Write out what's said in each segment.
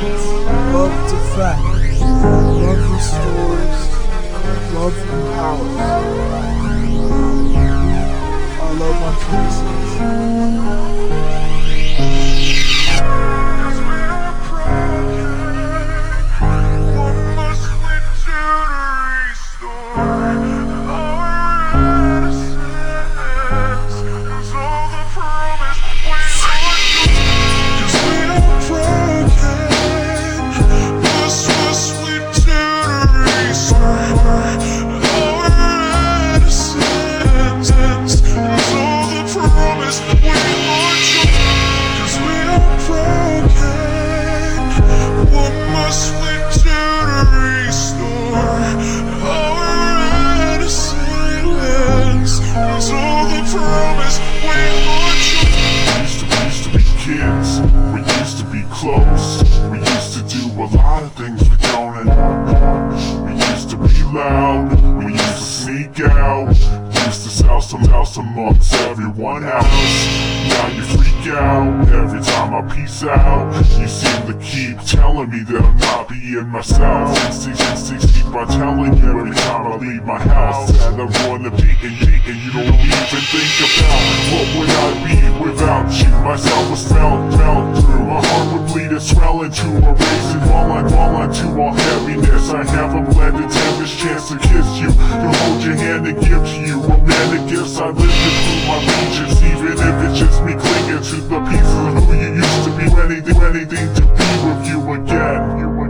Love defends. Love restores. Love empowers. Our loved ones close. We used to do a lot of things we don't anymore. We used to be loud, we used to sneak out, used to sell some else amongst everyone else. Now you freak out every time I peace out. You seem to keep telling me that I'm not being myself. Instinct keep on telling you every time I leave my house that I'm going to be and you don't even think about what would I be without you. My self was fell through. My heart would bleed and swell into a raisin. Fall onto all heaviness. I haven't bled to take this chance to kiss you, to hold your hand and give to you romantic gifts. I lived it through my regions, even if it's just me clinging to the pieces of who you used to be. Anything to be with you again.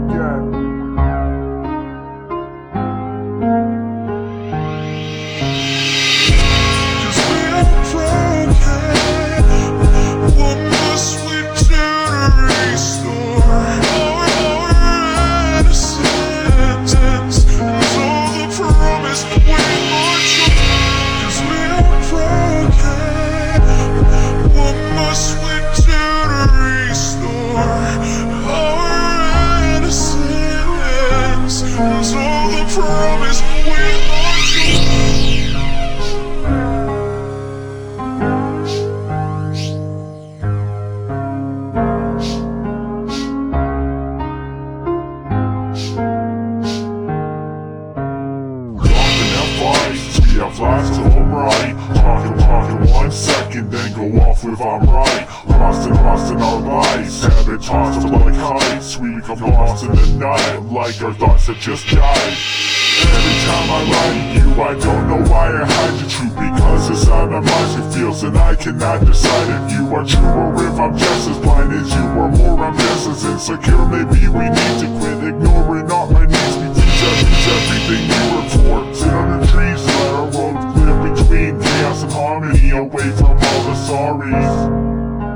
Flies till I'm right. Talking 1 second, then go off if I'm right. Lost in our lives, habit tossed like kites. We become lost in the night, like our thoughts have just died. Every time I lie to you, I don't know why I hide the truth, because inside my mind it feels and I cannot decide if you are true or if I'm just as blind as you, or more I'm just as insecure. Maybe we need to quit ignoring all my needs. We lose everything you were for. Sit under trees, let our road clear between chaos and harmony, away from all the sorries.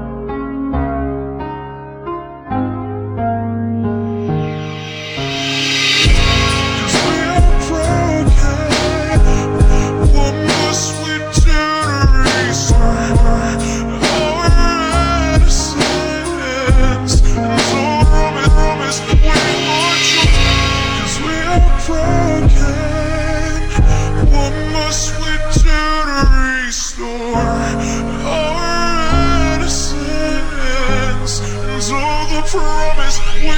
Promise we'll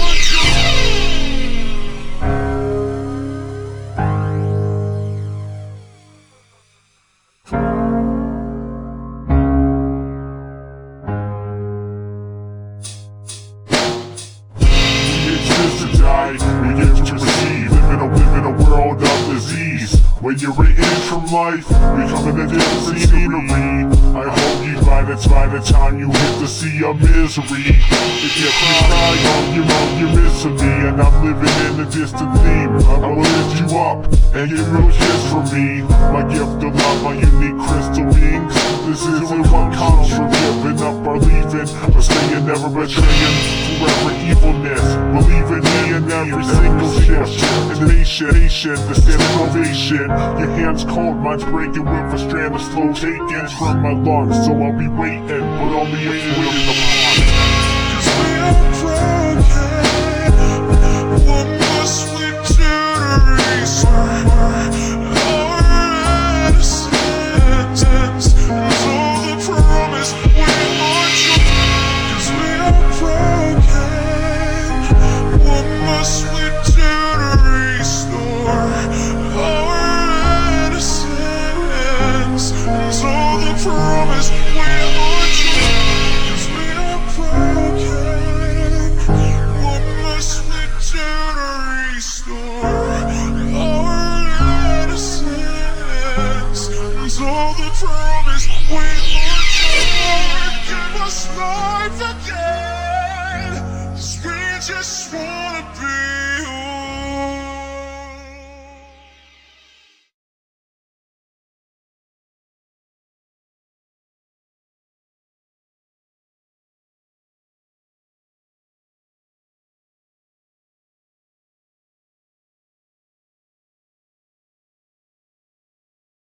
we give to receive, live in a world of disease. When you're written from life, becoming a different scenery. I hope you find it's by the time you hit the sea of misery. If you cry, you know you're missing me, and I'm living in a distant theme. I will lift you up and give you a kiss from me. My gift of love, my unique crystal wings. This isn't what comes from giving up or leaving, but staying, never betraying forever evilness. Believe in me in every single shift. In the nation, the standing ovation. Your hands cold, mine's breaking with a strand of slow takings from my lungs. So I'll be waiting, but only if you wait in the